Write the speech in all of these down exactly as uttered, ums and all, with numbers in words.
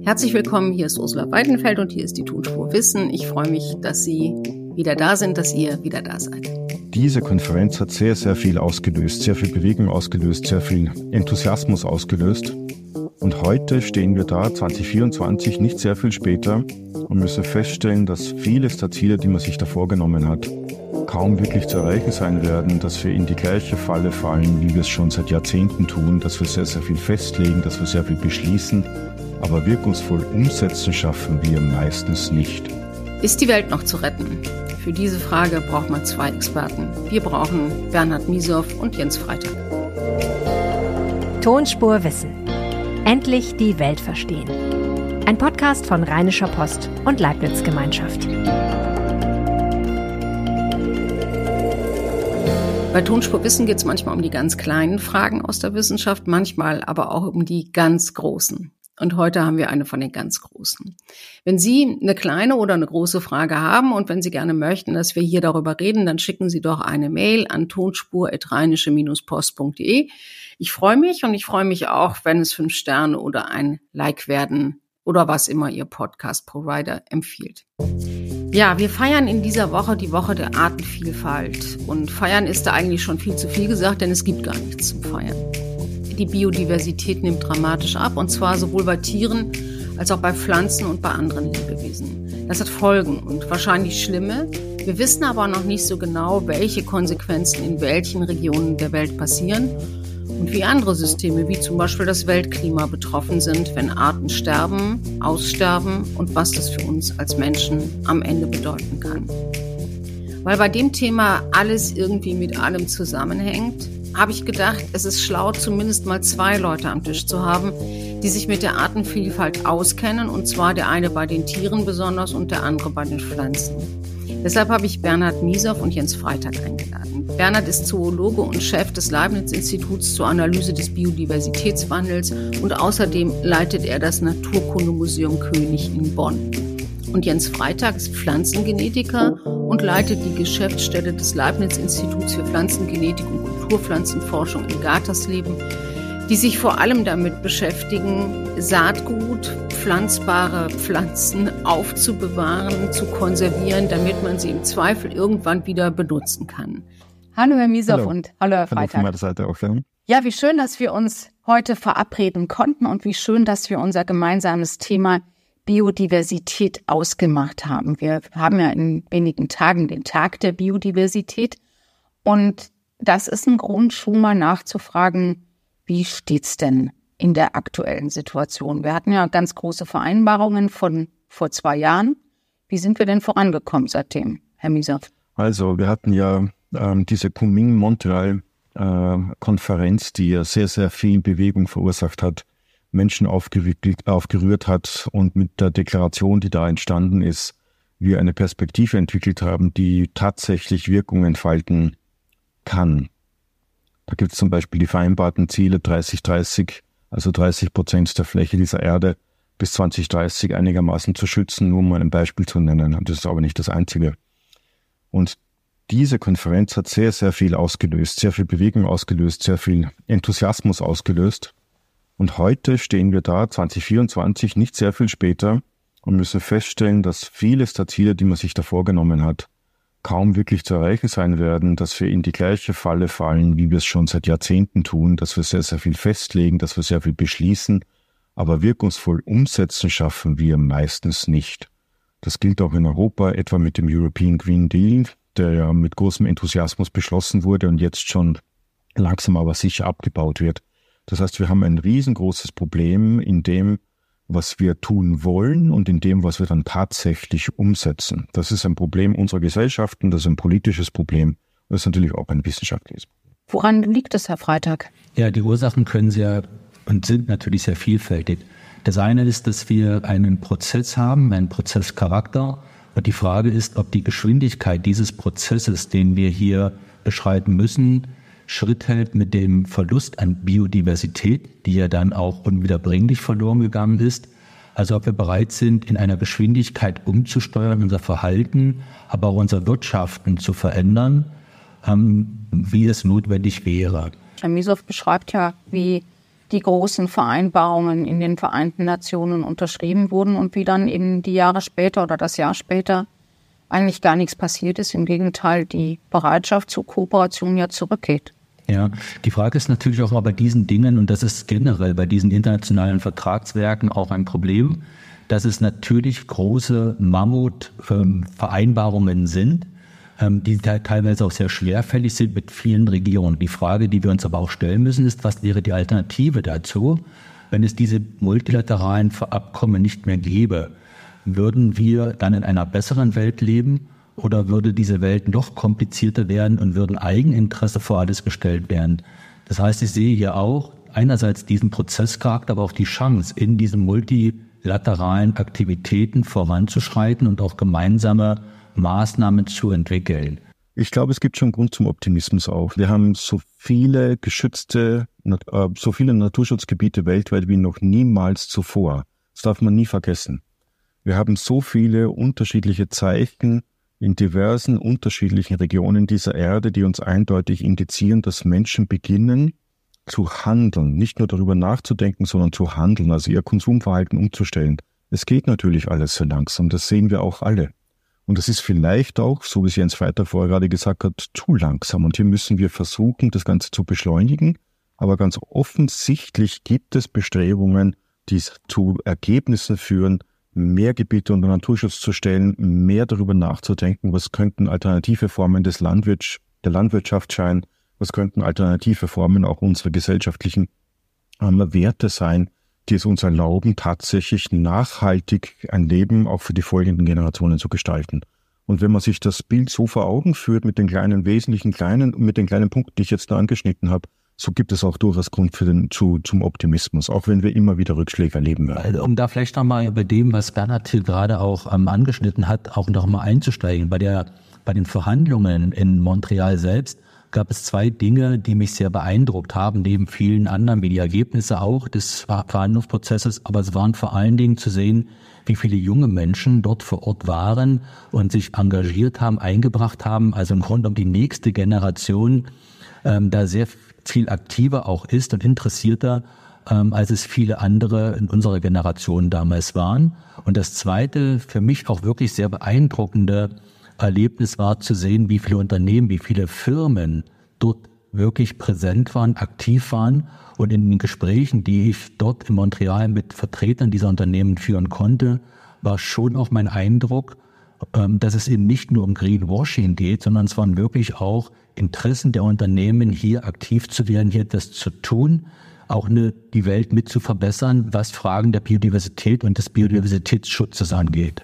Herzlich willkommen, hier ist Ursula Weidenfeld und hier ist die Tonspur Wissen. Ich freue mich, dass Sie wieder da sind, dass ihr wieder da seid. Diese Konferenz hat sehr, sehr viel ausgelöst, sehr viel Bewegung ausgelöst, sehr viel Enthusiasmus ausgelöst. Und heute stehen wir da, zwanzig vierundzwanzig, nicht sehr viel später, und müssen feststellen, dass vieles der Ziele, die man sich da vorgenommen hat, kaum wirklich zu erreichen sein werden, dass wir in die gleiche Falle fallen, wie wir es schon seit Jahrzehnten tun, dass wir sehr, sehr viel festlegen, dass wir sehr viel beschließen, aber wirkungsvoll umsetzen schaffen wir meistens nicht. Ist die Welt noch zu retten? Für diese Frage braucht man zwei Experten. Wir brauchen Bernhard Miesow und Jens Freitag. Tonspur Wissen. Endlich die Welt verstehen. Ein Podcast von Rheinischer Post und Leibniz Gemeinschaft. Bei Tonspur Wissen geht es manchmal um die ganz kleinen Fragen aus der Wissenschaft, manchmal aber auch um die ganz großen. Und heute haben wir eine von den ganz großen. Wenn Sie eine kleine oder eine große Frage haben und wenn Sie gerne möchten, dass wir hier darüber reden, dann schicken Sie doch eine Mail an tonspur at rheinische post punkt de. Ich freue mich und ich freue mich auch, wenn es fünf Sterne oder ein Like werden oder was immer Ihr Podcast-Provider empfiehlt. Ja, wir feiern in dieser Woche die Woche der Artenvielfalt. Und feiern ist da eigentlich schon viel zu viel gesagt, denn es gibt gar nichts zum Feiern. Die Biodiversität nimmt dramatisch ab, und zwar sowohl bei Tieren als auch bei Pflanzen und bei anderen Lebewesen. Das hat Folgen und wahrscheinlich schlimme. Wir wissen aber noch nicht so genau, welche Konsequenzen in welchen Regionen der Welt passieren und wie andere Systeme, wie zum Beispiel das Weltklima, betroffen sind, wenn Arten sterben, aussterben und was das für uns als Menschen am Ende bedeuten kann. Weil bei dem Thema alles irgendwie mit allem zusammenhängt, habe ich gedacht, es ist schlau, zumindest mal zwei Leute am Tisch zu haben, die sich mit der Artenvielfalt auskennen, und zwar der eine bei den Tieren besonders und der andere bei den Pflanzen. Deshalb habe ich Bernhard Miesow und Jens Freitag eingeladen. Bernhard ist Zoologe und Chef des Leibniz-Instituts zur Analyse des Biodiversitätswandels und außerdem leitet er das Naturkundemuseum König in Bonn. Und Jens Freitag ist Pflanzengenetiker und leitet die Geschäftsstelle des Leibniz-Instituts für Pflanzengenetik und Kulturpflanzenforschung in Gatersleben, die sich vor allem damit beschäftigen, Saatgut, pflanzbare Pflanzen aufzubewahren, zu konservieren, damit man sie im Zweifel irgendwann wieder benutzen kann. Hallo Herr Miesow hallo. Und hallo Herr Freitag. Hallo von meiner Seite auch. Ja. ja, wie schön, dass wir uns heute verabreden konnten und wie schön, dass wir unser gemeinsames Thema Biodiversität ausgemacht haben. Wir haben ja in wenigen Tagen den Tag der Biodiversität und das ist ein Grund, schon mal nachzufragen, wie steht's denn in der aktuellen Situation? Wir hatten ja ganz große Vereinbarungen von vor zwei Jahren. Wie sind wir denn vorangekommen seitdem, Herr Miesow? Also wir hatten ja ähm, diese Kunming-Montreal-Konferenz, äh, die ja sehr, sehr viel Bewegung verursacht hat, Menschen aufgewickelt, aufgerührt hat und mit der Deklaration, die da entstanden ist, wir eine Perspektive entwickelt haben, die tatsächlich Wirkung entfalten kann. Da gibt es zum Beispiel die vereinbarten Ziele dreißig dreißig, also dreißig Prozent der Fläche dieser Erde bis zwanzig dreißig einigermaßen zu schützen, nur um mal ein Beispiel zu nennen. Und das ist aber nicht das Einzige. Und diese Konferenz hat sehr, sehr viel ausgelöst, sehr viel Bewegung ausgelöst, sehr viel Enthusiasmus ausgelöst. Und heute stehen wir da, zwanzig vierundzwanzig, nicht sehr viel später, und müssen feststellen, dass vieles der Ziele, die man sich da vorgenommen hat, kaum wirklich zu erreichen sein werden, dass wir in die gleiche Falle fallen, wie wir es schon seit Jahrzehnten tun, dass wir sehr, sehr viel festlegen, dass wir sehr viel beschließen, aber wirkungsvoll umsetzen schaffen wir meistens nicht. Das gilt auch in Europa, etwa mit dem European Green Deal, der ja mit großem Enthusiasmus beschlossen wurde und jetzt schon langsam aber sicher abgebaut wird. Das heißt, wir haben ein riesengroßes Problem in dem, was wir tun wollen und in dem, was wir dann tatsächlich umsetzen. Das ist ein Problem unserer Gesellschaften, das ist ein politisches Problem, das ist natürlich auch ein wissenschaftliches Problem. Woran liegt es, Herr Freitag? Ja, die Ursachen können sehr und sind natürlich sehr vielfältig. Das eine ist, dass wir einen Prozess haben, einen Prozesscharakter. Und die Frage ist, ob die Geschwindigkeit dieses Prozesses, den wir hier beschreiten müssen, Schritt hält mit dem Verlust an Biodiversität, die ja dann auch unwiederbringlich verloren gegangen ist. Also ob wir bereit sind, in einer Geschwindigkeit umzusteuern, unser Verhalten, aber auch unser Wirtschaften zu verändern, ähm, wie es notwendig wäre. Herr Miesow beschreibt ja, wie die großen Vereinbarungen in den Vereinten Nationen unterschrieben wurden und wie dann eben die Jahre später oder das Jahr später eigentlich gar nichts passiert ist. Im Gegenteil, die Bereitschaft zur Kooperation ja zurückgeht. Ja, die Frage ist natürlich auch bei diesen Dingen, und das ist generell bei diesen internationalen Vertragswerken auch ein Problem, dass es natürlich große Mammutvereinbarungen sind, die teilweise auch sehr schwerfällig sind mit vielen Regionen. Die Frage, die wir uns aber auch stellen müssen, ist, was wäre die Alternative dazu, wenn es diese multilateralen Abkommen nicht mehr gäbe? Würden wir dann in einer besseren Welt leben oder würde diese Welt noch komplizierter werden und würden Eigeninteresse vor alles gestellt werden? Das heißt, ich sehe hier auch einerseits diesen Prozesscharakter, aber auch die Chance, in diesen multilateralen Aktivitäten voranzuschreiten und auch gemeinsame Maßnahmen zu entwickeln. Ich glaube, es gibt schon Grund zum Optimismus auch. Wir haben so viele geschützte, so viele Naturschutzgebiete weltweit wie noch niemals zuvor. Das darf man nie vergessen. Wir haben so viele unterschiedliche Zeichen in diversen unterschiedlichen Regionen dieser Erde, die uns eindeutig indizieren, dass Menschen beginnen zu handeln, nicht nur darüber nachzudenken, sondern zu handeln, also ihr Konsumverhalten umzustellen. Es geht natürlich alles so langsam, das sehen wir auch alle. Und das ist vielleicht auch, so wie es Jens Freitag vorher gerade gesagt hat, zu langsam. Und hier müssen wir versuchen, das Ganze zu beschleunigen. Aber ganz offensichtlich gibt es Bestrebungen, die zu Ergebnissen führen, mehr Gebiete unter Naturschutz zu stellen, mehr darüber nachzudenken, was könnten alternative Formen des Landwirts, der Landwirtschaft sein, was könnten alternative Formen auch unserer gesellschaftlichen ähm, Werte sein, die es uns erlauben, tatsächlich nachhaltig ein Leben auch für die folgenden Generationen zu gestalten. Und wenn man sich das Bild so vor Augen führt mit den kleinen wesentlichen kleinen, mit den kleinen Punkten, die ich jetzt da angeschnitten habe, so gibt es auch durchaus Grund für den, zu, zum Optimismus, auch wenn wir immer wieder Rückschläge erleben werden. Also, um da vielleicht nochmal bei dem, was Bernhard hier gerade auch ähm, angeschnitten hat, auch nochmal einzusteigen. Bei der, bei den Verhandlungen in Montreal selbst gab es zwei Dinge, die mich sehr beeindruckt haben, neben vielen anderen, wie die Ergebnisse auch des Verhandlungsprozesses. Aber es waren vor allen Dingen zu sehen, wie viele junge Menschen dort vor Ort waren und sich engagiert haben, eingebracht haben. Also im Grunde um die nächste Generation ähm, da sehr viel aktiver auch ist und interessierter, ähm, als es viele andere in unserer Generation damals waren. Und das Zweite, für mich auch wirklich sehr beeindruckende Erlebnis war zu sehen, wie viele Unternehmen, wie viele Firmen dort wirklich präsent waren, aktiv waren. Und in den Gesprächen, die ich dort in Montreal mit Vertretern dieser Unternehmen führen konnte, war schon auch mein Eindruck, dass es eben nicht nur um Greenwashing geht, sondern es waren wirklich auch Interessen der Unternehmen, hier aktiv zu werden, hier das zu tun, auch eine, die Welt mit zu verbessern, was Fragen der Biodiversität und des Biodiversitätsschutzes angeht.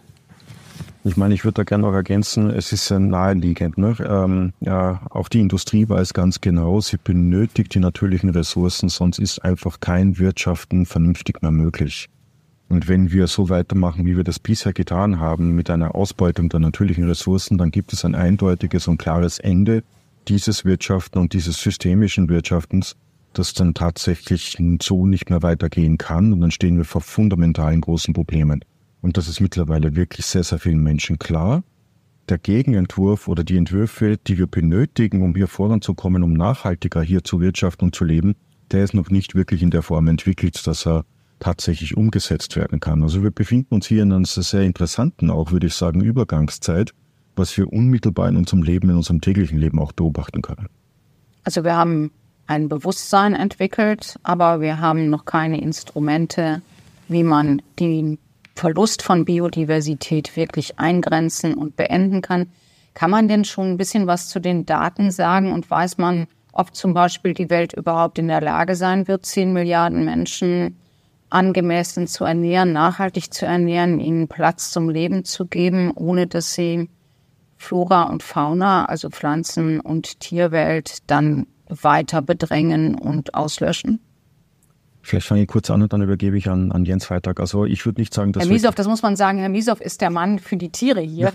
Ich meine, ich würde da gerne noch ergänzen, es ist ja naheliegend. Ne? Ähm, ja, auch die Industrie weiß ganz genau, sie benötigt die natürlichen Ressourcen, sonst ist einfach kein Wirtschaften vernünftig mehr möglich. Und wenn wir so weitermachen, wie wir das bisher getan haben, mit einer Ausbeutung der natürlichen Ressourcen, dann gibt es ein eindeutiges und klares Ende dieses Wirtschaften und dieses systemischen Wirtschaftens, das dann tatsächlich so nicht mehr weitergehen kann. Und dann stehen wir vor fundamentalen großen Problemen. Und das ist mittlerweile wirklich sehr, sehr vielen Menschen klar. Der Gegenentwurf oder die Entwürfe, die wir benötigen, um hier voranzukommen, um nachhaltiger hier zu wirtschaften und zu leben, der ist noch nicht wirklich in der Form entwickelt, dass er tatsächlich umgesetzt werden kann. Also wir befinden uns hier in einer sehr interessanten, auch würde ich sagen, Übergangszeit, was wir unmittelbar in unserem Leben, in unserem täglichen Leben auch beobachten können. Also wir haben ein Bewusstsein entwickelt, aber wir haben noch keine Instrumente, wie man den Verlust von Biodiversität wirklich eingrenzen und beenden kann. Kann man denn schon ein bisschen was zu den Daten sagen und weiß man, ob zum Beispiel die Welt überhaupt in der Lage sein wird, zehn Milliarden Menschen angemessen zu ernähren, nachhaltig zu ernähren, ihnen Platz zum Leben zu geben, ohne dass sie Flora und Fauna, also Pflanzen- und Tierwelt, dann weiter bedrängen und auslöschen? Vielleicht fange ich kurz an und dann übergebe ich an, an Jens Freitag. Also ich würde nicht sagen, dass... Herr Miesow, das muss man sagen, Herr Miesow ist der Mann für die Tiere hier.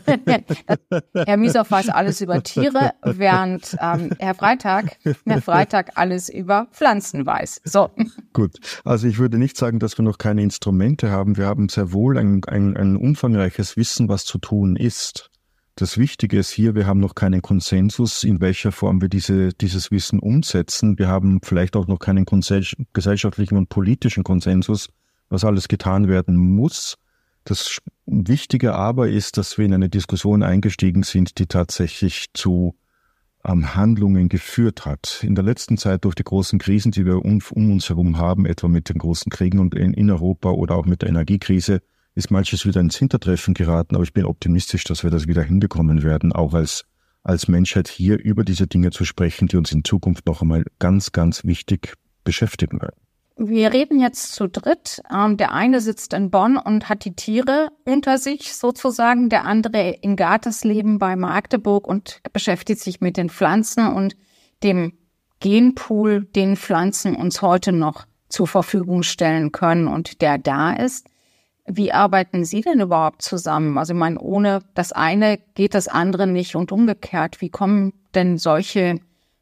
Herr Miesow weiß alles über Tiere, während ähm, Herr Freitag, Herr Freitag alles über Pflanzen weiß. So. Gut, also ich würde nicht sagen, dass wir noch keine Instrumente haben. Wir haben sehr wohl ein, ein, ein umfangreiches Wissen, was zu tun ist. Das Wichtige ist hier, wir haben noch keinen Konsensus, in welcher Form wir diese, dieses Wissen umsetzen. Wir haben vielleicht auch noch keinen gesellschaftlichen und politischen Konsensus, was alles getan werden muss. Das Wichtige aber ist, dass wir in eine Diskussion eingestiegen sind, die tatsächlich zu ähm, Handlungen geführt hat. In der letzten Zeit durch die großen Krisen, die wir um, um uns herum haben, etwa mit den großen Kriegen und in, in Europa oder auch mit der Energiekrise, ist manches wieder ins Hintertreffen geraten, aber ich bin optimistisch, dass wir das wieder hinbekommen werden, auch als, als Menschheit hier über diese Dinge zu sprechen, die uns in Zukunft noch einmal ganz, ganz wichtig beschäftigen werden. Wir reden jetzt zu dritt. Ähm, der eine sitzt in Bonn und hat die Tiere unter sich sozusagen, der andere in Gartesleben bei Magdeburg und beschäftigt sich mit den Pflanzen und dem Genpool, den Pflanzen uns heute noch zur Verfügung stellen können und der da ist. Wie arbeiten Sie denn überhaupt zusammen? Also ich meine, ohne das eine geht das andere nicht und umgekehrt. Wie kommen denn solche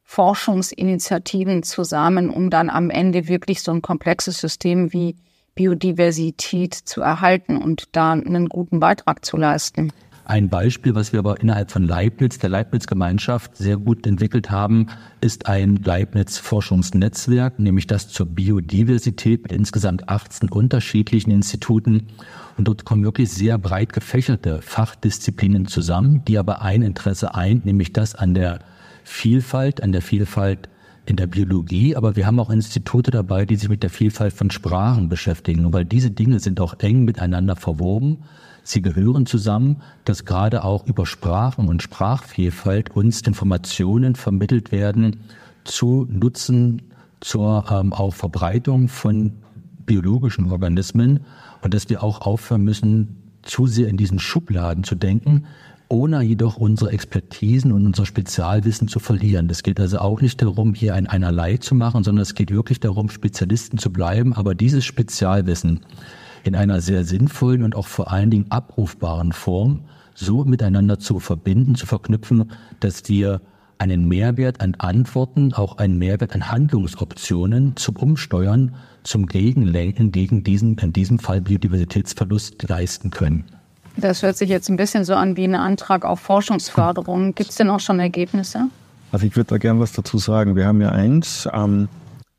Forschungsinitiativen zusammen, um dann am Ende wirklich so ein komplexes System wie Biodiversität zu erhalten und da einen guten Beitrag zu leisten? Ein Beispiel, was wir aber innerhalb von Leibniz, der Leibniz-Gemeinschaft, sehr gut entwickelt haben, ist ein Leibniz-Forschungsnetzwerk, nämlich das zur Biodiversität mit insgesamt achtzehn unterschiedlichen Instituten. Und dort kommen wirklich sehr breit gefächerte Fachdisziplinen zusammen, die aber ein Interesse eint, nämlich das an der Vielfalt, an der Vielfalt in der Biologie. Aber wir haben auch Institute dabei, die sich mit der Vielfalt von Sprachen beschäftigen. Und weil diese Dinge sind auch eng miteinander verwoben, sie gehören zusammen, dass gerade auch über Sprachen und Sprachvielfalt uns Informationen vermittelt werden zu Nutzen, zur ähm, auch Verbreitung von biologischen Organismen und dass wir auch aufhören müssen, zu sehr in diesen Schubladen zu denken, ohne jedoch unsere Expertisen und unser Spezialwissen zu verlieren. Es geht also auch nicht darum, hier ein Einerlei zu machen, sondern es geht wirklich darum, Spezialisten zu bleiben, aber dieses Spezialwissen in einer sehr sinnvollen und auch vor allen Dingen abrufbaren Form so miteinander zu verbinden, zu verknüpfen, dass wir einen Mehrwert an Antworten, auch einen Mehrwert an Handlungsoptionen zum Umsteuern, zum Gegenlenken gegen diesen, in diesem Fall Biodiversitätsverlust leisten können. Das hört sich jetzt ein bisschen so an wie ein Antrag auf Forschungsförderung. Gibt es denn auch schon Ergebnisse? Also ich würde da gerne was dazu sagen. Wir haben ja eins, ähm,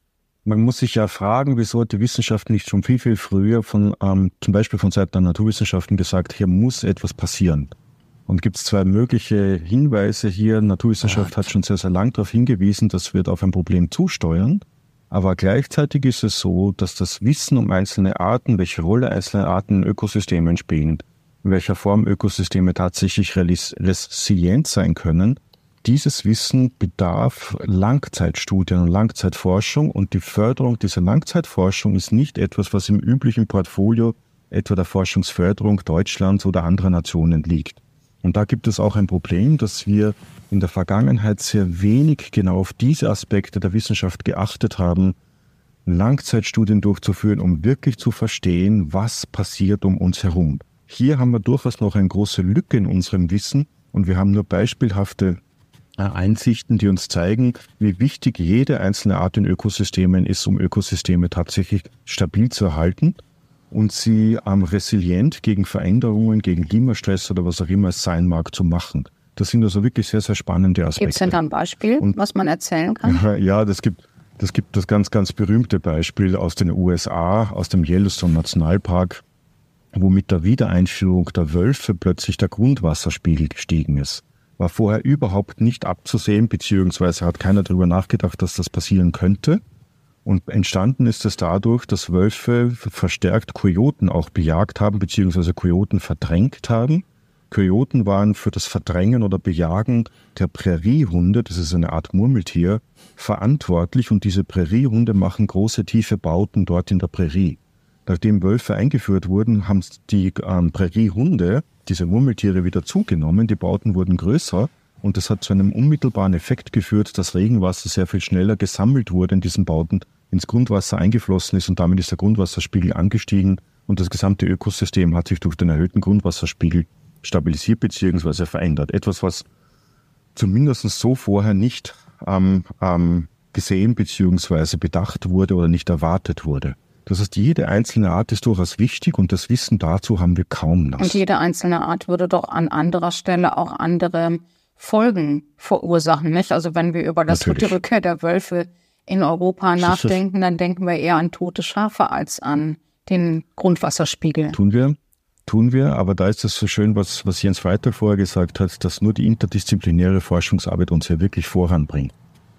man muss sich ja fragen, wieso hat die Wissenschaft nicht schon viel, viel früher von, ähm, zum Beispiel von Seiten der Naturwissenschaften gesagt, hier muss etwas passieren. Und gibt es zwei mögliche Hinweise hier. Naturwissenschaft hat schon sehr, sehr lang darauf hingewiesen, dass wir auf ein Problem zusteuern. Aber gleichzeitig ist es so, dass das Wissen um einzelne Arten, welche Rolle einzelne Arten in Ökosystemen spielen, in welcher Form Ökosysteme tatsächlich resilient sein können, dieses Wissen bedarf Langzeitstudien und Langzeitforschung und die Förderung dieser Langzeitforschung ist nicht etwas, was im üblichen Portfolio etwa der Forschungsförderung Deutschlands oder anderer Nationen liegt. Und da gibt es auch ein Problem, dass wir in der Vergangenheit sehr wenig genau auf diese Aspekte der Wissenschaft geachtet haben, Langzeitstudien durchzuführen, um wirklich zu verstehen, was passiert um uns herum. Hier haben wir durchaus noch eine große Lücke in unserem Wissen und wir haben nur beispielhafte Einsichten, die uns zeigen, wie wichtig jede einzelne Art in Ökosystemen ist, um Ökosysteme tatsächlich stabil zu erhalten und sie ähm, resilient gegen Veränderungen, gegen Klimastress oder was auch immer es sein mag, zu machen. Das sind also wirklich sehr, sehr spannende Aspekte. Gibt es denn da ein Beispiel, und, was man erzählen kann? Ja, das gibt, das gibt das ganz, ganz berühmte Beispiel aus den U S A, aus dem Yellowstone Nationalpark, wo mit der Wiedereinführung der Wölfe plötzlich der Grundwasserspiegel gestiegen ist. War vorher überhaupt nicht abzusehen, beziehungsweise hat keiner darüber nachgedacht, dass das passieren könnte. Und entstanden ist es dadurch, dass Wölfe verstärkt Kojoten auch bejagt haben, beziehungsweise Kojoten verdrängt haben. Kojoten waren für das Verdrängen oder Bejagen der Präriehunde, das ist eine Art Murmeltier, verantwortlich. Und diese Präriehunde machen große, tiefe Bauten dort in der Prärie. Nachdem Wölfe eingeführt wurden, haben die ähm, Präriehunde, diese Murmeltiere, wieder zugenommen. Die Bauten wurden größer und das hat zu einem unmittelbaren Effekt geführt, dass Regenwasser sehr viel schneller gesammelt wurde in diesen Bauten, ins Grundwasser eingeflossen ist und damit ist der Grundwasserspiegel angestiegen und das gesamte Ökosystem hat sich durch den erhöhten Grundwasserspiegel stabilisiert bzw. verändert. Etwas, was zumindest so vorher nicht ähm, ähm, gesehen bzw. bedacht wurde oder nicht erwartet wurde. Das heißt, jede einzelne Art ist durchaus wichtig und das Wissen dazu haben wir kaum noch. Und jede einzelne Art würde doch an anderer Stelle auch andere Folgen verursachen, nicht? Also wenn wir über das, die Rückkehr der Wölfe in Europa nachdenken, dann denken wir eher an tote Schafe als an den Grundwasserspiegel. Tun wir, tun wir, aber da ist es so schön, was, was Jens Freitag vorher gesagt hat, dass nur die interdisziplinäre Forschungsarbeit uns hier wirklich voranbringt.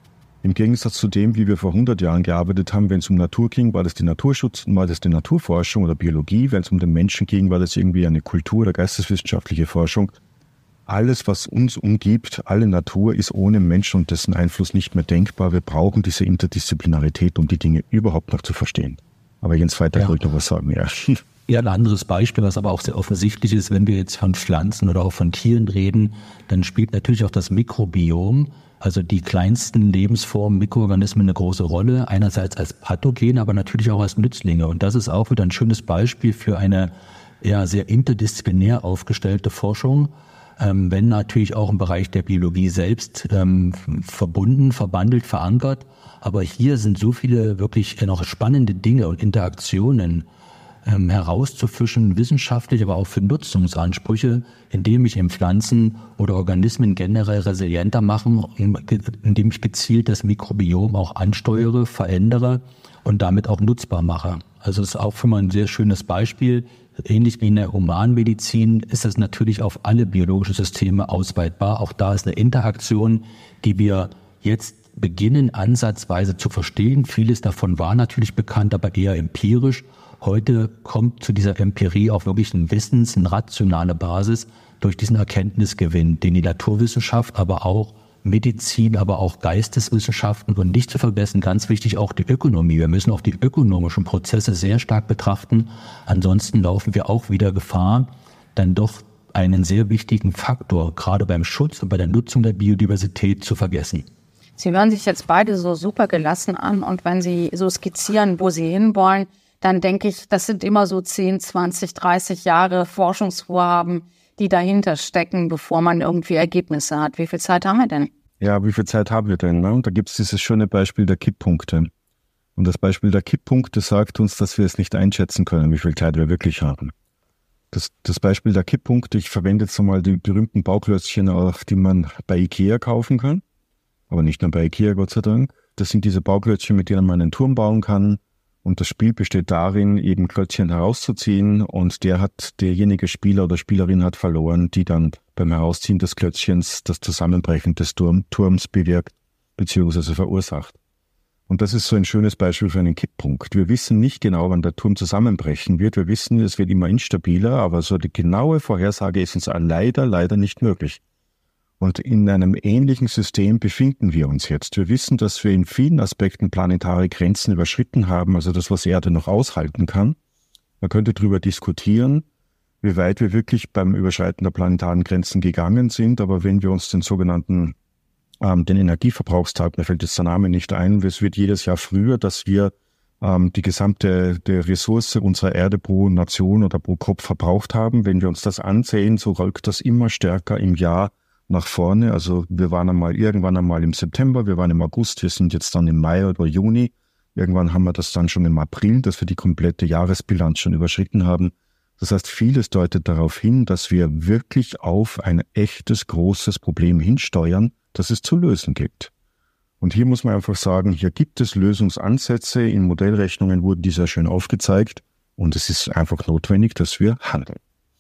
Im Gegensatz zu dem, wie wir vor hundert Jahren gearbeitet haben, wenn es um Natur ging, war das die Naturschutz, war das die Naturforschung oder Biologie. Wenn es um den Menschen ging, war das irgendwie eine Kultur- oder geisteswissenschaftliche Forschung. Alles, was uns umgibt, alle Natur ist ohne Menschen und dessen Einfluss nicht mehr denkbar. Wir brauchen diese Interdisziplinarität, um die Dinge überhaupt noch zu verstehen. Aber Jens Freitag ja. wollte noch was sagen. Ja. Ja, ein anderes Beispiel, was aber auch sehr offensichtlich ist, wenn wir jetzt von Pflanzen oder auch von Tieren reden, dann spielt natürlich auch das Mikrobiom, also die kleinsten Lebensformen, Mikroorganismen, eine große Rolle. Einerseits als Pathogen, aber natürlich auch als Nützlinge. Und das ist auch wieder ein schönes Beispiel für eine ja, sehr interdisziplinär aufgestellte Forschung, ähm, wenn natürlich auch im Bereich der Biologie selbst ähm, verbunden, verbandelt, verankert. Aber hier sind so viele wirklich noch spannende Dinge und Interaktionen ähm, herauszufischen, wissenschaftlich, aber auch für Nutzungsansprüche, indem ich in Pflanzen oder Organismen generell resilienter machen, indem ich gezielt das Mikrobiom auch ansteuere, verändere und damit auch nutzbar mache. Also es ist auch für mal ein sehr schönes Beispiel. Ähnlich wie in der Humanmedizin ist das natürlich auf alle biologischen Systeme ausweitbar. Auch da ist eine Interaktion, die wir jetzt beginnen, ansatzweise zu verstehen. Vieles davon war natürlich bekannt, aber eher empirisch. Heute kommt zu dieser Empirie auch wirklich ein Wissens-, eine rationale Basis durch diesen Erkenntnisgewinn, den die Naturwissenschaft, aber auch Medizin, aber auch Geisteswissenschaften und nicht zu vergessen, ganz wichtig, auch die Ökonomie. Wir müssen auch die ökonomischen Prozesse sehr stark betrachten. Ansonsten laufen wir auch wieder Gefahr, dann doch einen sehr wichtigen Faktor, gerade beim Schutz und bei der Nutzung der Biodiversität, zu vergessen. Sie hören sich jetzt beide so super gelassen an und wenn Sie so skizzieren, wo Sie hinwollen, dann denke ich, das sind immer so zehn, zwanzig, dreißig Jahre Forschungsvorhaben, die dahinter stecken, bevor man irgendwie Ergebnisse hat. Wie viel Zeit haben wir denn? Ja, wie viel Zeit haben wir denn? Ne? Und da gibt es dieses schöne Beispiel der Kipppunkte. Und das Beispiel der Kipppunkte sagt uns, dass wir es nicht einschätzen können, wie viel Zeit wir wirklich haben. Das, das Beispiel der Kipppunkte, ich verwende jetzt einmal die berühmten Bauklötzchen, auch, die man bei Ikea kaufen kann. Aber nicht nur bei Ikea, Gott sei Dank. Das sind diese Bauklötzchen, mit denen man einen Turm bauen kann. Und das Spiel besteht darin, eben Klötzchen herauszuziehen und der hat, derjenige Spieler oder Spielerin hat verloren, die dann beim Herausziehen des Klötzchens das Zusammenbrechen des Turm, Turms bewirkt bzw. verursacht. Und das ist so ein schönes Beispiel für einen Kipppunkt. Wir wissen nicht genau, wann der Turm zusammenbrechen wird. Wir wissen, es wird immer instabiler, aber so die genaue Vorhersage ist uns leider, leider nicht möglich. Und in einem ähnlichen System befinden wir uns jetzt. Wir wissen, dass wir in vielen Aspekten planetare Grenzen überschritten haben, also das, was Erde noch aushalten kann. Man könnte darüber diskutieren, wie weit wir wirklich beim Überschreiten der planetaren Grenzen gegangen sind. Aber wenn wir uns den sogenannten, ähm, den Energieverbrauchstag, mir fällt jetzt der Name nicht ein, es wird jedes Jahr früher, dass wir ähm, die gesamte der Ressource unserer Erde pro Nation oder pro Kopf verbraucht haben. Wenn wir uns das ansehen, so rückt das immer stärker im Jahr nach vorne. Also wir waren einmal irgendwann einmal im September, wir waren im August, wir sind jetzt dann im Mai oder Juni. Irgendwann haben wir das dann schon im April, dass wir die komplette Jahresbilanz schon überschritten haben. Das heißt, vieles deutet darauf hin, dass wir wirklich auf ein echtes, großes Problem hinsteuern, das es zu lösen gibt. Und hier muss man einfach sagen, hier gibt es Lösungsansätze. In Modellrechnungen wurden die sehr schön aufgezeigt. Und es ist einfach notwendig, dass wir handeln.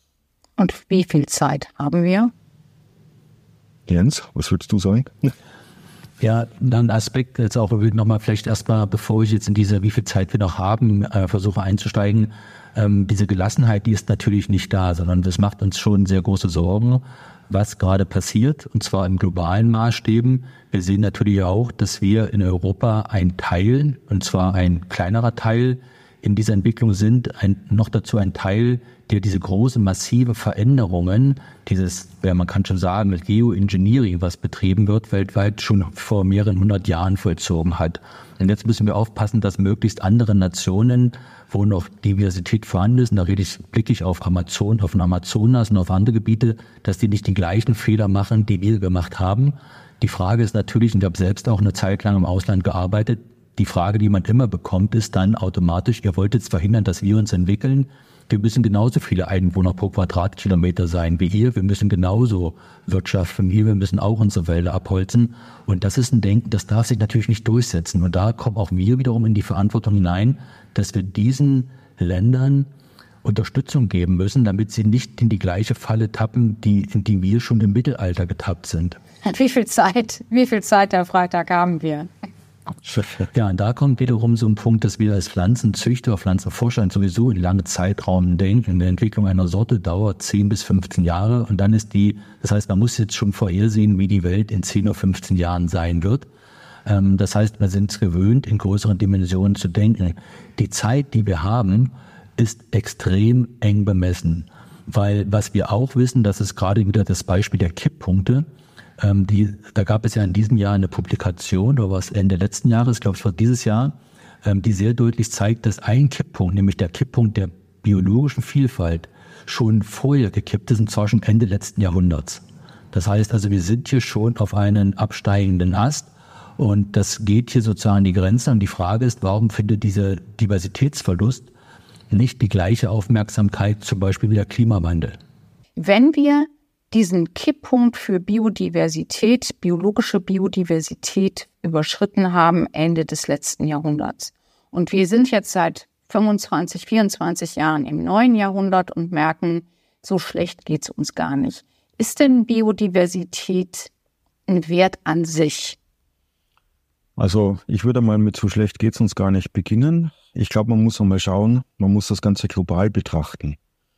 Und wie viel Zeit haben wir? Jens, was würdest du sagen? Ja, dann ein Aspekt jetzt auch nochmal vielleicht erstmal, bevor ich jetzt in diese, wie viel Zeit wir noch haben, äh, versuche einzusteigen. Ähm, diese Gelassenheit, die ist natürlich nicht da, sondern das macht uns schon sehr große Sorgen, was gerade passiert, und zwar im globalen Maßstäben. Wir sehen natürlich auch, dass wir in Europa ein Teil, und zwar ein kleinerer Teil, in dieser Entwicklung sind, ein, noch dazu ein Teil, der diese große, massive Veränderungen, dieses, ja, man kann schon sagen, mit Geoengineering, was betrieben wird, weltweit schon vor mehreren hundert Jahren vollzogen hat. Und jetzt müssen wir aufpassen, dass möglichst andere Nationen, wo noch Diversität vorhanden ist, und da rede ich, blicke ich auf Amazon, auf den Amazonas und auf andere Gebiete, dass die nicht die gleichen Fehler machen, die wir gemacht haben. Die Frage ist natürlich, und ich habe selbst auch eine Zeit lang im Ausland gearbeitet, die Frage, die man immer bekommt, ist dann automatisch, ihr wollt jetzt verhindern, dass wir uns entwickeln. Wir müssen genauso viele Einwohner pro Quadratkilometer sein wie ihr. Wir müssen genauso wirtschaften wie ihr. Wir müssen auch unsere Wälder abholzen. Und das ist ein Denken, das darf sich natürlich nicht durchsetzen. Und da kommen auch wir wiederum in die Verantwortung hinein, dass wir diesen Ländern Unterstützung geben müssen, damit sie nicht in die gleiche Falle tappen, die, in die wir schon im Mittelalter getappt sind. Wie viel Zeit, wie viel Zeit, Herr Freitag, haben wir? Ja, und da kommt wiederum so ein Punkt, dass wir als Pflanzenzüchter, Pflanzenforscher sowieso in lange Zeitraum denken. Die Entwicklung einer Sorte dauert zehn bis fünfzehn Jahre und dann ist die, das heißt, man muss jetzt schon vorhersehen, wie die Welt in zehn oder fünfzehn Jahren sein wird. Das heißt, wir sind es gewöhnt, in größeren Dimensionen zu denken. Die Zeit, die wir haben, ist extrem eng bemessen, weil was wir auch wissen, das ist gerade wieder das Beispiel der Kipppunkte. Ähm, die, da gab es ja in diesem Jahr eine Publikation, oder was Ende letzten Jahres, ich glaube es war dieses Jahr, ähm, die sehr deutlich zeigt, dass ein Kipppunkt, nämlich der Kipppunkt der biologischen Vielfalt, schon vorher gekippt ist, und zwar schon Ende letzten Jahrhunderts. Das heißt also, wir sind hier schon auf einen absteigenden Ast. Und das geht hier sozusagen an die Grenze. Und die Frage ist, warum findet dieser Diversitätsverlust nicht die gleiche Aufmerksamkeit, zum Beispiel wie der Klimawandel? Wenn wir diesen Kipppunkt für Biodiversität, biologische Biodiversität überschritten haben, Ende des letzten Jahrhunderts. Und wir sind jetzt seit fünfundzwanzig, vierundzwanzig Jahren im neuen Jahrhundert und merken, so schlecht geht's uns gar nicht. Ist denn Biodiversität ein Wert an sich? Also ich würde mal mit so schlecht geht's uns gar nicht beginnen. Ich glaube, man muss einmal schauen, man muss das Ganze global betrachten.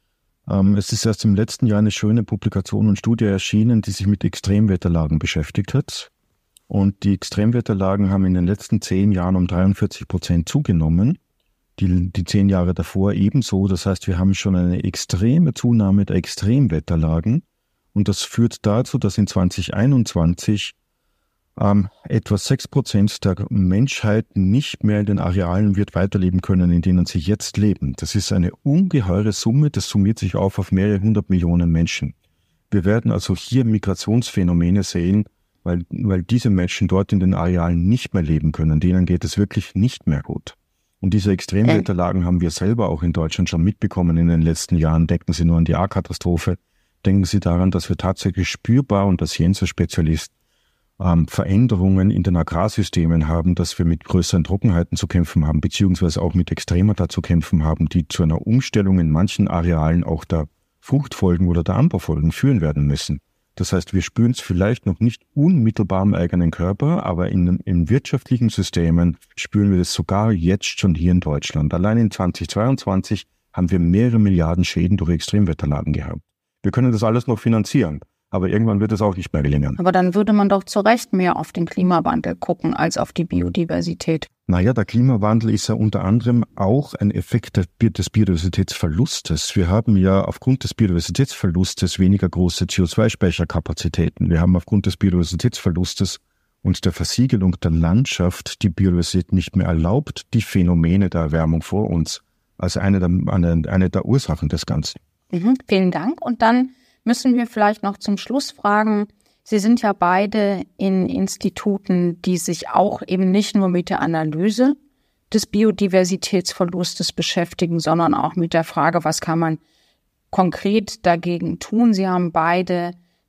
Ähm, es ist erst im letzten Jahr eine schöne Publikation und Studie erschienen, die sich mit Extremwetterlagen beschäftigt hat. Und die Extremwetterlagen haben in den letzten zehn Jahren um dreiundvierzig Prozent zugenommen. Die, die zehn Jahre davor ebenso. Das heißt, wir haben schon eine extreme Zunahme der Extremwetterlagen. Und das führt dazu, dass in zwanzig einundzwanzig Ähm, etwa sechs Prozent der Menschheit nicht mehr in den Arealen wird weiterleben können, in denen sie jetzt leben. Das ist eine ungeheure Summe, das summiert sich auf auf mehrere hundert Millionen Menschen. Wir werden also hier Migrationsphänomene sehen, weil, weil diese Menschen dort in den Arealen nicht mehr leben können. Denen geht es wirklich nicht mehr gut. Und diese Extremwetterlagen haben wir selber auch in Deutschland schon mitbekommen in den letzten Jahren. Denken Sie nur an die A-Katastrophe. Denken Sie daran, dass wir tatsächlich spürbar, und das Jenser-Spezialist, Ähm, Veränderungen in den Agrarsystemen haben, dass wir mit größeren Trockenheiten zu kämpfen haben, beziehungsweise auch mit Extremata zu kämpfen haben, die zu einer Umstellung in manchen Arealen auch der Fruchtfolgen oder der Anbaufolgen führen werden müssen. Das heißt, wir spüren es vielleicht noch nicht unmittelbar im eigenen Körper, aber in, in wirtschaftlichen Systemen spüren wir das sogar jetzt schon hier in Deutschland. Allein in zweitausendzweiundzwanzig haben wir mehrere Milliarden Schäden durch Extremwetterlagen gehabt. Wir können das alles noch finanzieren. Aber irgendwann wird es auch nicht mehr gelingen. Aber dann würde man doch zu Recht mehr auf den Klimawandel gucken als auf die Biodiversität. Naja, der Klimawandel ist ja unter anderem auch ein Effekt des Biodiversitätsverlustes. Wir haben ja aufgrund des Biodiversitätsverlustes weniger große C O zwei Speicherkapazitäten. Wir haben aufgrund des Biodiversitätsverlustes und der Versiegelung der Landschaft die Biodiversität nicht mehr erlaubt, die Phänomene der Erwärmung vor uns. Also eine der, eine, eine der Ursachen des Ganzen. Mhm, vielen Dank. Und dann müssen wir vielleicht noch zum Schluss fragen, Sie sind ja beide in Instituten, die sich auch eben nicht nur mit der Analyse des Biodiversitätsverlustes beschäftigen, sondern auch mit der Frage, was kann man konkret dagegen tun. Sie haben beide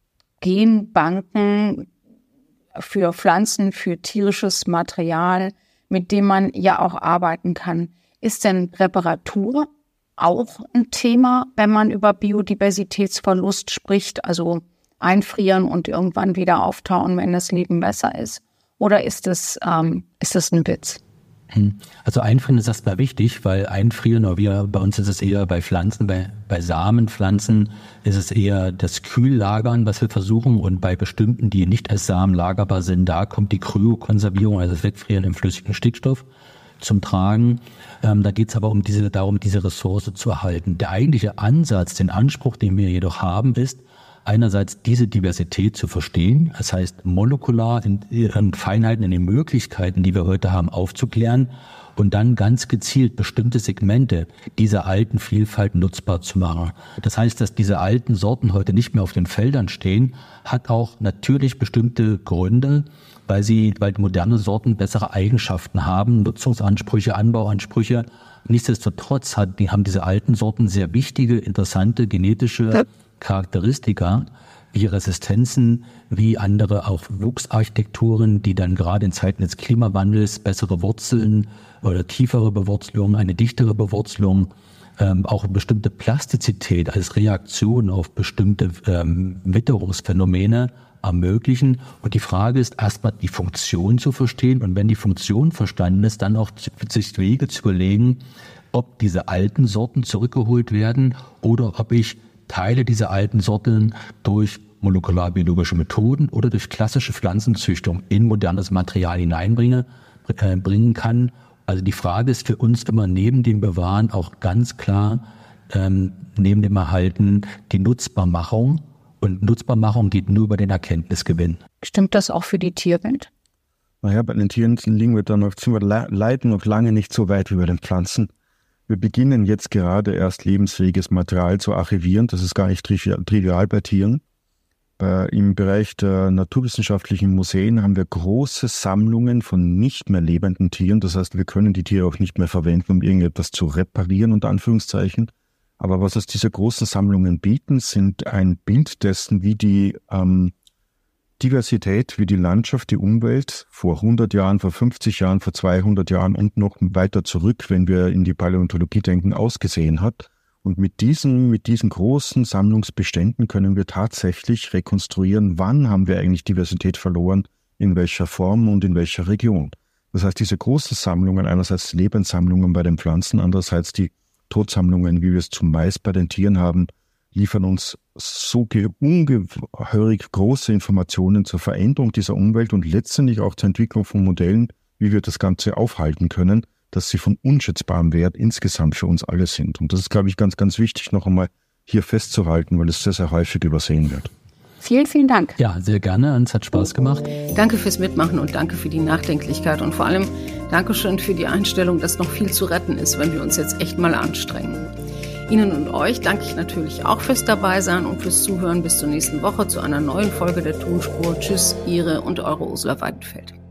Genbanken für Pflanzen, für tierisches Material, mit dem man ja auch arbeiten kann. Ist denn Reparatur auch ein Thema, wenn man über Biodiversitätsverlust spricht, also einfrieren und irgendwann wieder auftauen, wenn das Leben besser ist? Oder ist das, ähm, ist das ein Witz? Also einfrieren ist erstmal wichtig, weil einfrieren, oder wir, bei uns ist es eher bei Pflanzen, bei, bei Samenpflanzen ist es eher das Kühllagern, was wir versuchen, und bei bestimmten, die nicht als Samen lagerbar sind, da kommt die Kryokonservierung, also das Wegfrieren im flüssigen Stickstoff, zum Tragen. Ähm, da geht es aber um diese, darum, diese Ressource zu erhalten. Der eigentliche Ansatz, den Anspruch, den wir jedoch haben, ist, einerseits diese Diversität zu verstehen, das heißt molekular in ihren Feinheiten, in den Möglichkeiten, die wir heute haben, aufzuklären und dann ganz gezielt bestimmte Segmente dieser alten Vielfalt nutzbar zu machen. Das heißt, dass diese alten Sorten heute nicht mehr auf den Feldern stehen, hat auch natürlich bestimmte Gründe, weil sie, weil moderne Sorten bessere Eigenschaften haben, Nutzungsansprüche, Anbauansprüche. Nichtsdestotrotz hat, die haben diese alten Sorten sehr wichtige, interessante genetische Charakteristika, wie Resistenzen, wie andere auch Wuchsarchitekturen, die dann gerade in Zeiten des Klimawandels bessere Wurzeln oder tiefere Bewurzelung, eine dichtere Bewurzelung, ähm, auch bestimmte Plastizität als Reaktion auf bestimmte ähm, Witterungsphänomene ermöglichen. Und die Frage ist erstmal die Funktion zu verstehen und wenn die Funktion verstanden ist, dann auch sich Wege zu überlegen, ob diese alten Sorten zurückgeholt werden oder ob ich Teile dieser alten Sorten durch molekularbiologische Methoden oder durch klassische Pflanzenzüchtung in modernes Material hineinbringe, äh, bringen kann. Also die Frage ist für uns immer neben dem Bewahren auch ganz klar, ähm, neben dem Erhalten die Nutzbarmachung. Und Nutzbarmachung geht nur über den Erkenntnisgewinn. Stimmt das auch für die Tierwelt? Naja, bei den Tieren liegen wir dann noch, sind wir leider noch lange nicht so weit wie bei den Pflanzen. Wir beginnen jetzt gerade erst lebensfähiges Material zu archivieren. Das ist gar nicht trivial bei Tieren. Bei, im Bereich der naturwissenschaftlichen Museen haben wir große Sammlungen von nicht mehr lebenden Tieren. Das heißt, wir können die Tiere auch nicht mehr verwenden, um irgendetwas zu reparieren, unter Anführungszeichen. Aber was uns diese großen Sammlungen bieten, sind ein Bild dessen, wie die ähm, Diversität, wie die Landschaft, die Umwelt vor hundert Jahren, vor fünfzig Jahren, vor zweihundert Jahren und noch weiter zurück, wenn wir in die Paläontologie denken, ausgesehen hat. Und mit diesen, mit diesen großen Sammlungsbeständen können wir tatsächlich rekonstruieren, wann haben wir eigentlich Diversität verloren, in welcher Form und in welcher Region. Das heißt, diese großen Sammlungen, einerseits Lebenssammlungen bei den Pflanzen, andererseits die Todsammlungen, wie wir es zumeist bei den Tieren haben, liefern uns so ungeheurig große Informationen zur Veränderung dieser Umwelt und letztendlich auch zur Entwicklung von Modellen, wie wir das Ganze aufhalten können, dass sie von unschätzbarem Wert insgesamt für uns alle sind. Und das ist, glaube ich, ganz, ganz wichtig, noch einmal hier festzuhalten, weil es sehr, sehr häufig übersehen wird. Vielen, vielen Dank. Ja, sehr gerne. Es hat Spaß gemacht. Danke fürs Mitmachen und danke für die Nachdenklichkeit und vor allem Dankeschön für die Einstellung, dass noch viel zu retten ist, wenn wir uns jetzt echt mal anstrengen. Ihnen und euch danke ich natürlich auch fürs Dabeisein und fürs Zuhören. Bis zur nächsten Woche zu einer neuen Folge der Tonspur. Tschüss, Ihre und eure Ursula Weidenfeld.